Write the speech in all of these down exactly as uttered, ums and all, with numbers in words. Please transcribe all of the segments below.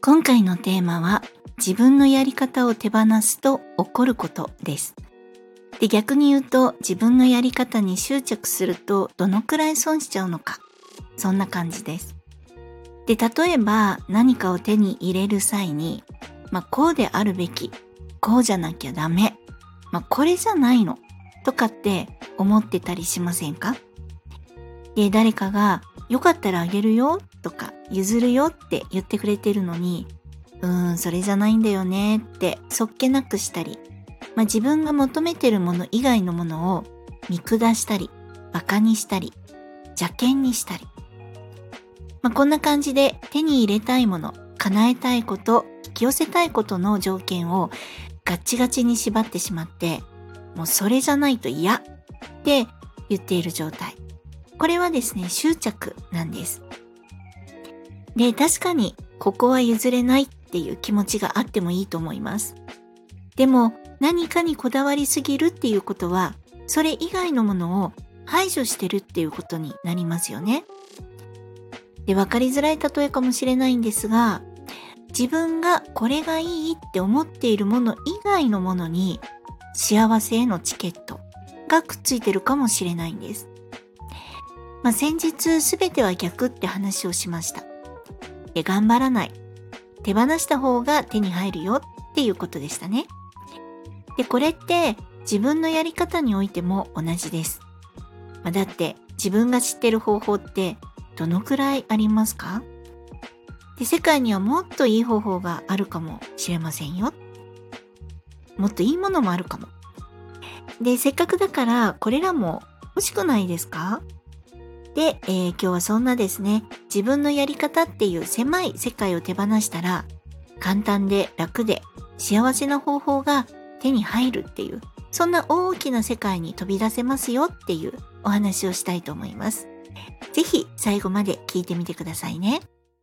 今回のテーマは自分のやり方を手放すと起こることです。で、逆に言うと自分のやり方に執着するとどのくらい損しちゃうのか、そんな感じです。で、例えば何かを手に入れる際に、まあこうであるべき、こうじゃなきゃダメ、まあこれじゃないのとかって思ってたりしませんか？で、誰かがよかったらあげるよとか譲るよって言ってくれてるのに、うーんそれじゃないんだよねってそっけなくしたり、まあ、自分が求めてるもの以外のものを見下したり、バカにしたり、邪険にしたり、まあ、こんな感じで手に入れたいもの、叶えたいこと、引き寄せたいことの条件をガッチガチに縛ってしまって、もうそれじゃないと嫌って言っている状態。これはですね、執着なんです。で、確かにここは譲れないっていう気持ちがあってもいいと思います。でも何かにこだわりすぎるっていうことは、それ以外のものを排除してるっていうことになりますよね。で、わかりづらい例えかもしれないんですが、自分がこれがいいって思っているもの以外のものに幸せへのチケットがくっついてるかもしれないんです。まあ、先日すべては逆って話をしました。で、頑張らない。手放した方が手に入るよっていうことでしたね。で、これって自分のやり方においても同じです。まあ、だって自分が知ってる方法ってどのくらいありますか？で、世界にはもっといい方法があるかもしれませんよ。もっといいものもあるかも。で、せっかくだからこれらも欲しくないですか？で、えー、今日はそんなですね、自分のやり方っていう狭い世界を手放したら、簡単で楽で幸せな方法が手に入るっていう、そんな大きな世界に飛び出せますよっていうお話をしたいと思います。ぜひ最後まで聞いてみてくださいね。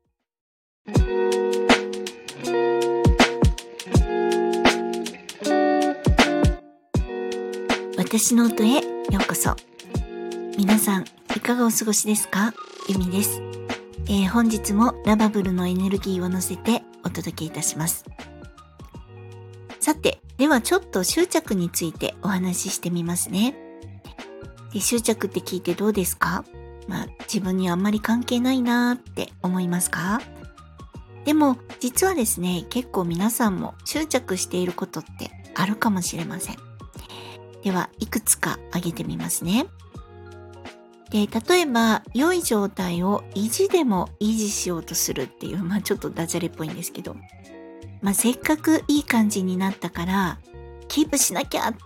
私の音へようこそ。皆さんいかがお過ごしですか？ゆみです、えー、本日もラバブルのエネルギーを乗せてお届けいたします。さて、ではちょっと執着についてお話ししてみますね。で、執着って聞いてどうですか？まあ、自分にあんまり関係ないなーって思いますか？でも実はですね、結構皆さんも執着していることってあるかもしれません。では、いくつか挙げてみますね。で、例えば良い状態を意地でも維持しようとするっていう、まあちょっとダジャレっぽいんですけど、まあせっかくいい感じになったからキープしなきゃって、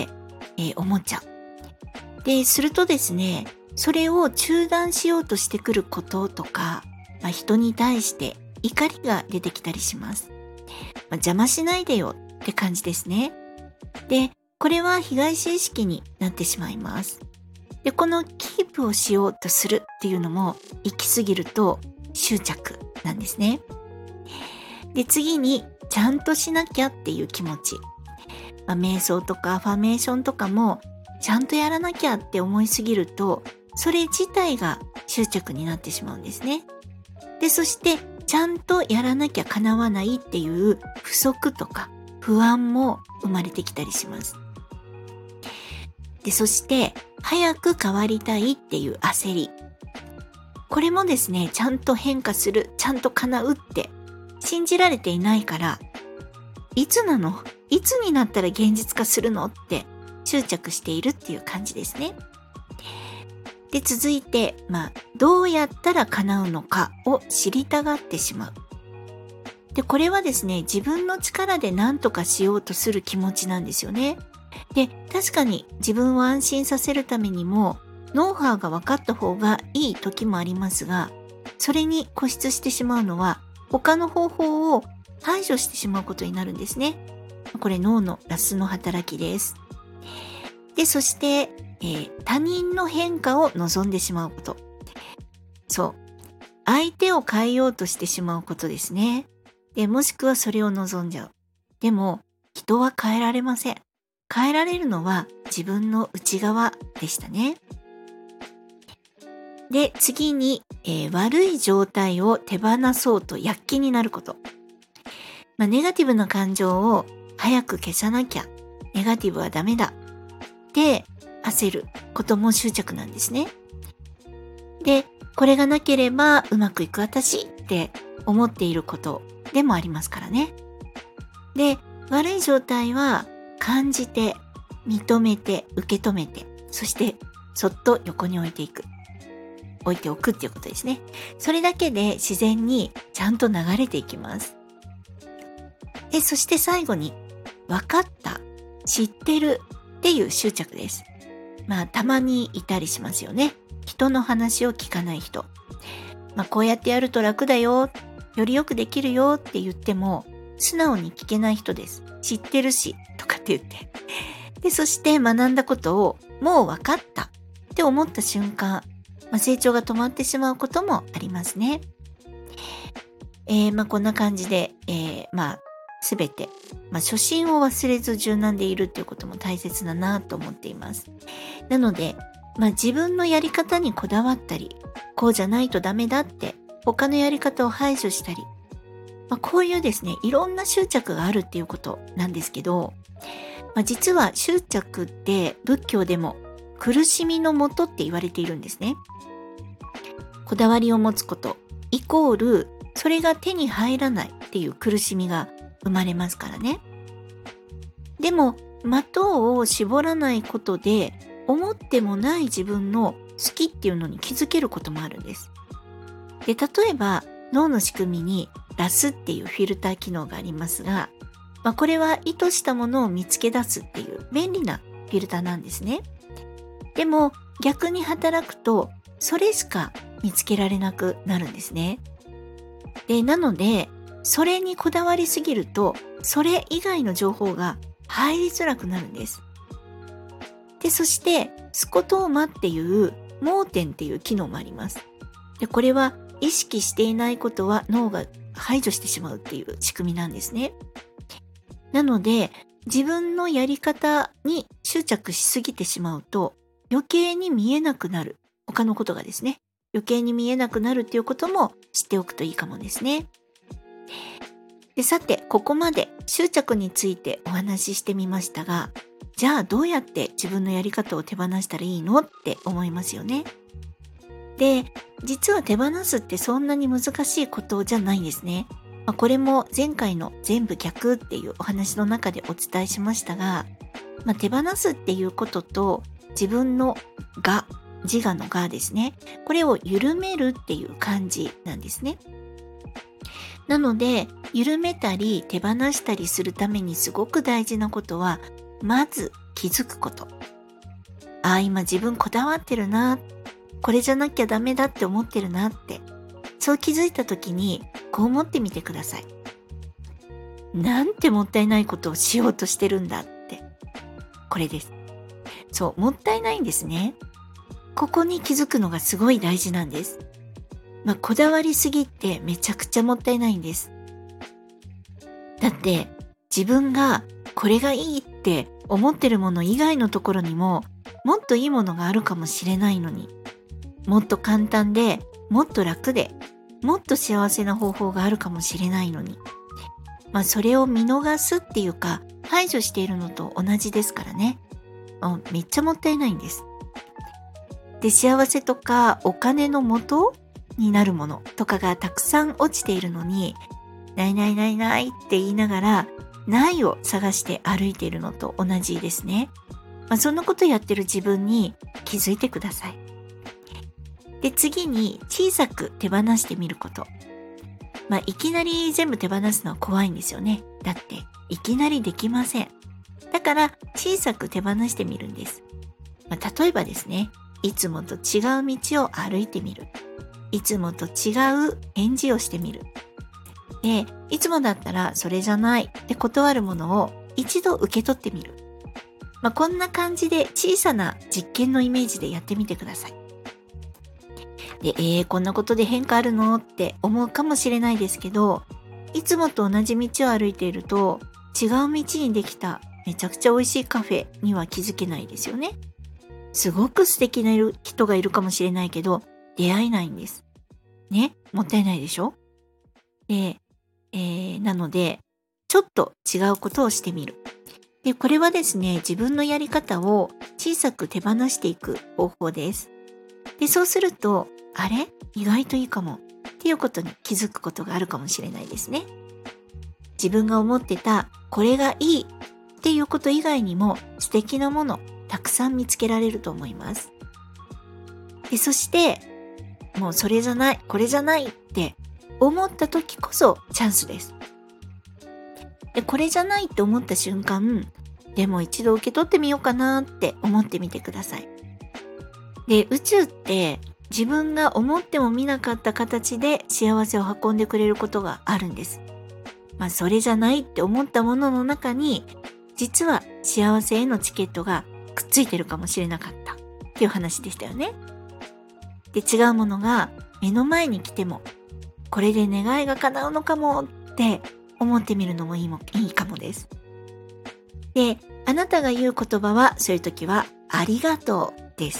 えー、思っちゃう。で、するとですね、それを中断しようとしてくることとか、まあ、人に対して怒りが出てきたりします。まあ、邪魔しないでよって感じですね。で、これは被害者意識になってしまいます。で、このキープをしようとするっていうのも行き過ぎると執着なんですね。で、次にちゃんとしなきゃっていう気持ち。まあ、瞑想とかアファメーションとかもちゃんとやらなきゃって思いすぎると、それ自体が執着になってしまうんですね。で、そしてちゃんとやらなきゃ叶わないっていう不足とか不安も生まれてきたりします。で、そして早く変わりたいっていう焦り。これもですね、ちゃんと変化する、ちゃんと叶うって信じられていないから、いつなの？いつになったら現実化するのって執着しているっていう感じですね。で、続いて、まあ、どうやったら叶うのかを知りたがってしまう。で、これはですね、自分の力で何とかしようとする気持ちなんですよね。で、確かに自分を安心させるためにもノウハウが分かった方がいい時もありますが、それに固執してしまうのは他の方法を排除してしまうことになるんですね。これ脳のラスの働きです。で、そして、えー、他人の変化を望んでしまうこと。そう。相手を変えようとしてしまうことですね。で、もしくはそれを望んじゃう。でも、人は変えられません。変えられるのは自分の内側でしたね。で、次に、えー、悪い状態を手放そうと躍起になること。 まあ、ネガティブな感情を早く消さなきゃ、ネガティブはダメだって焦ることも執着なんですね。で、これがなければうまくいく私って思っていることでもありますからね。で、悪い状態は感じて、認めて、受け止めて、そしてそっと横に置いていく。置いておくっていうことですね。それだけで自然にちゃんと流れていきます。で、そして最後に、分かった、知ってるっていう執着です。まあ、たまにいたりしますよね。人の話を聞かない人。まあ、こうやってやると楽だよ、よりよくできるよって言っても、素直に聞けない人です。知ってるし、とかって言って。で、そして学んだことを、もう分かったって思った瞬間、まあ、成長が止まってしまうこともありますね。えー、まあこんな感じで、えー、まあすべて、まあ、初心を忘れず柔軟でいるっていうことも大切だなと思っています。なので、まあ自分のやり方にこだわったり、こうじゃないとダメだって他のやり方を排除したり、まあ、こういうですね、いろんな執着があるっていうことなんですけど、まあ、実は執着って仏教でも苦しみのもとって言われているんですね。こだわりを持つことイコールそれが手に入らないっていう苦しみが生まれますからね。でも的を絞らないことで思ってもない自分の好きっていうのに気づけることもあるんです。で、例えば脳の仕組みにラスっていうフィルター機能がありますが、まあ、これは意図したものを見つけ出すっていう便利なフィルターなんですね。でも逆に働くとそれしか見つけられなくなるんですね。で、なのでそれにこだわりすぎるとそれ以外の情報が入りづらくなるんです。で、そしてスコトーマっていう盲点っていう機能もあります。で、これは意識していないことは脳が排除してしまうっていう仕組みなんですね。なので自分のやり方に執着しすぎてしまうと余計に見えなくなる。他のことがですね、余計に見えなくなるっていうことも知っておくといいかもですね。で、さて、ここまで執着についてお話ししてみましたが、じゃあどうやって自分のやり方を手放したらいいのって思いますよね。で、実は手放すってそんなに難しいことじゃないんですね。まあ、これも前回の全部逆っていうお話の中でお伝えしましたが、まあ、手放すっていうことと自分の我、自我の我ですね。これを緩めるっていう感じなんですね。なので、緩めたり手放したりするためにすごく大事なことは、まず気づくこと。ああ、今自分こだわってるな。これじゃなきゃダメだって思ってるなって。そう気づいた時に、こう思ってみてください。なんてもったいないことをしようとしてるんだって。これです。そう、もったいないんですね。ここに気づくのがすごい大事なんです。まあ、こだわりすぎってめちゃくちゃもったいないんです。だって自分がこれがいいって思ってるもの以外のところにももっといいものがあるかもしれないのに、もっと簡単でもっと楽でもっと幸せな方法があるかもしれないのに、まあそれを見逃すっていうか排除しているのと同じですからね。めっちゃもったいないんです。で、幸せとかお金の元になるものとかがたくさん落ちているのに、ないないないないって言いながらないを探して歩いているのと同じですね。まあ、そんなことやってる自分に気づいてください。で、次に小さく手放してみること。まあ、いきなり全部手放すのは怖いんですよね。だっていきなりできません。だから小さく手放してみるんです。まあ、例えばですね、いつもと違う道を歩いてみる。いつもと違う返事をしてみる。で、いつもだったらそれじゃないって断るものを一度受け取ってみる。まあ、こんな感じで小さな実験のイメージでやってみてください。で、えー、こんなことで変化あるのって思うかもしれないですけど、いつもと同じ道を歩いていると違う道にできためちゃくちゃ美味しいカフェには気づけないですよね。すごく素敵な人がいるかもしれないけど出会えないんです。ね、もったいないでしょ。で、えー、なのでちょっと違うことをしてみる。で、これはですね、自分のやり方を小さく手放していく方法です。で、そうすると、あれ？意外といいかもっていうことに気づくことがあるかもしれないですね。自分が思ってたこれがいいっていうこと以外にも素敵なものたくさん見つけられると思います。で、そしてもうそれじゃない、これじゃないって思った時こそチャンスです。で、これじゃないって思った瞬間、でも一度受け取ってみようかなって思ってみてください。で、宇宙って自分が思ってもみなかった形で幸せを運んでくれることがあるんです。まあ、それじゃないって思ったものの中に、実は幸せへのチケットがくっついてるかもしれなかったっていう話でしたよね。で、違うものが目の前に来ても、これで願いが叶うのかもって思ってみるのもいいもいいかもです。で、あなたが言う言葉はそういう時はありがとうです。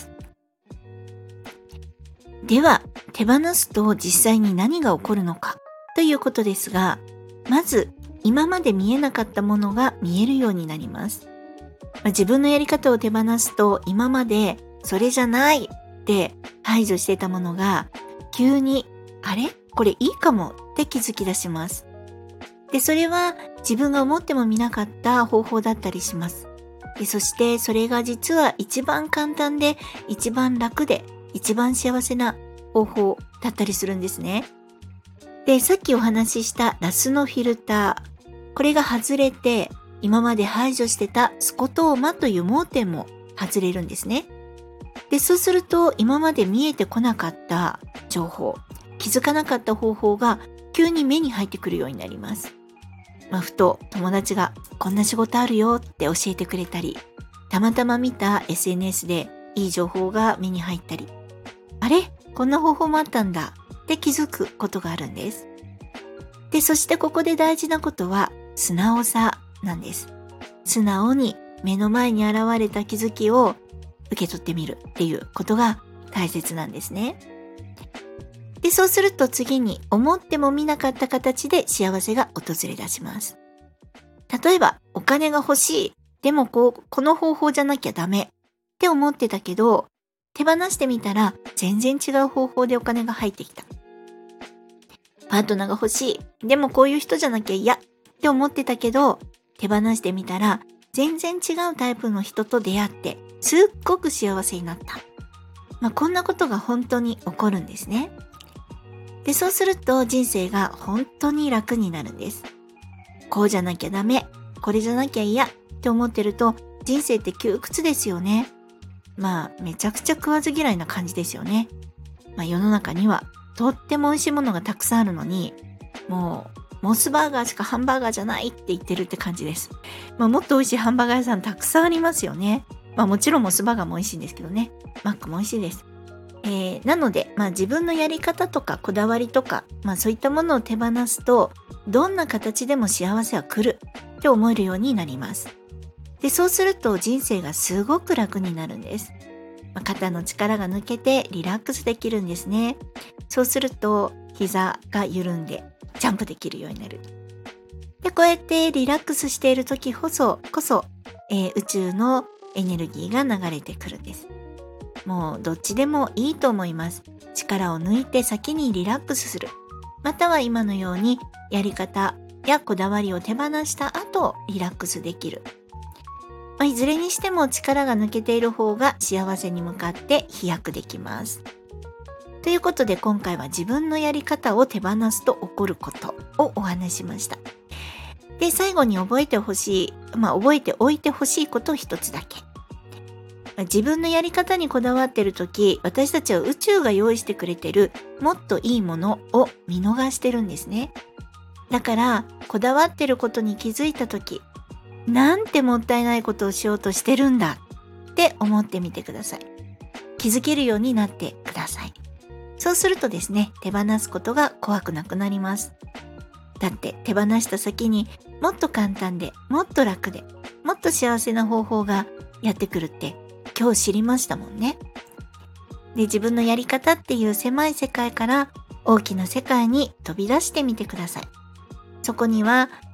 では、手放すと実際に何が起こるのかということですが、まず今まで見えなかったものが見えるようになります。まあ、自分のやり方を手放すと今までそれじゃないって排除してたものが急にあれ？これいいかもって気づき出します。で、それは自分が思ってもみなかった方法だったりします。で、そしてそれが実は一番簡単で一番楽で一番幸せな方法だったりするんですね。で、さっきお話ししたラスのフィルター。これが外れて今まで排除してたスコトーマという盲点も外れるんですね。で、そうすると今まで見えてこなかった情報、気づかなかった方法が急に目に入ってくるようになります。まあ、ふと友達がこんな仕事あるよって教えてくれたり、たまたま見た エスエヌエス でいい情報が目に入ったり、あれ？こんな方法もあったんだって気づくことがあるんです。で、そしてここで大事なことは素直さなんです。素直に目の前に現れた気づきを受け取ってみるっていうことが大切なんですね。で、そうすると次に思ってもみなかった形で幸せが訪れ出します。例えば、お金が欲しい。でもこう、この方法じゃなきゃダメって思ってたけど、手放してみたら全然違う方法でお金が入ってきた。パートナーが欲しい。でもこういう人じゃなきゃ嫌って思ってたけど、手放してみたら全然違うタイプの人と出会ってすっごく幸せになった。まあ、こんなことが本当に起こるんですね。で、そうすると人生が本当に楽になるんです。こうじゃなきゃダメ、これじゃなきゃ嫌って思ってると人生って窮屈ですよね。まあめちゃくちゃ食わず嫌いな感じですよね。まあ世の中にはとっても美味しいものがたくさんあるのに、もうモスバーガーしかハンバーガーじゃないって言ってるって感じです。まあもっと美味しいハンバーガー屋さんたくさんありますよね。まあもちろんモスバーガーも美味しいんですけどね。マックも美味しいです。えー、なので、まあ自分のやり方とかこだわりとか、まあそういったものを手放すと、どんな形でも幸せは来るって思えるようになります。で、そうすると人生がすごく楽になるんです。まあ、肩の力が抜けてリラックスできるんですね。そうすると膝が緩んでジャンプできるようになる。で、こうやってリラックスしている時こそ、こそ、えー、宇宙のエネルギーが流れてくるんです。もうどっちでもいいと思います。力を抜いて先にリラックスする。または今のようにやり方やこだわりを手放した後リラックスできる。まあ、いずれにしても力が抜けている方が幸せに向かって飛躍できます。ということで今回は自分のやり方を手放すと起こることをお話ししました。で、最後に覚えてほしい、まあ覚えておいてほしいことを一つだけ。自分のやり方にこだわっているとき、私たちは宇宙が用意してくれているもっといいものを見逃してるんですね。だから、こだわっていることに気づいたとき、なんてもったいないことをしようとしてるんだって思ってみてください。気づけるようになってください。そうするとですね、手放すことが怖くなくなります。だって手放した先にもっと簡単で、もっと楽で、もっと幸せな方法がやってくるって今日知りましたもんね。で、自分のやり方っていう狭い世界から大きな世界に飛び出してみてください。そこには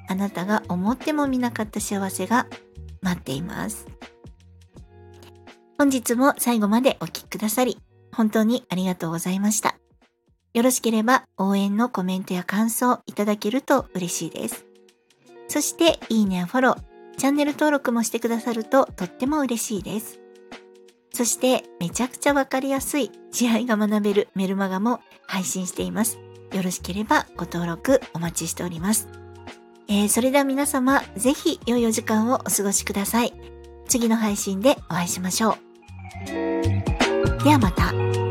あなたが思ってもみなかった幸せが待っています。本日も最後までお聞きくださり、本当にありがとうございました。よろしければ応援のコメントや感想いただけると嬉しいです。そしていいねやフォロー、チャンネル登録もしてくださるととっても嬉しいです。そしてめちゃくちゃわかりやすい慈愛が学べるメルマガも配信しています。よろしければご登録お待ちしております。えー、それでは皆様ぜひ良いお時間をお過ごしください。次の配信でお会いしましょう。ではまた。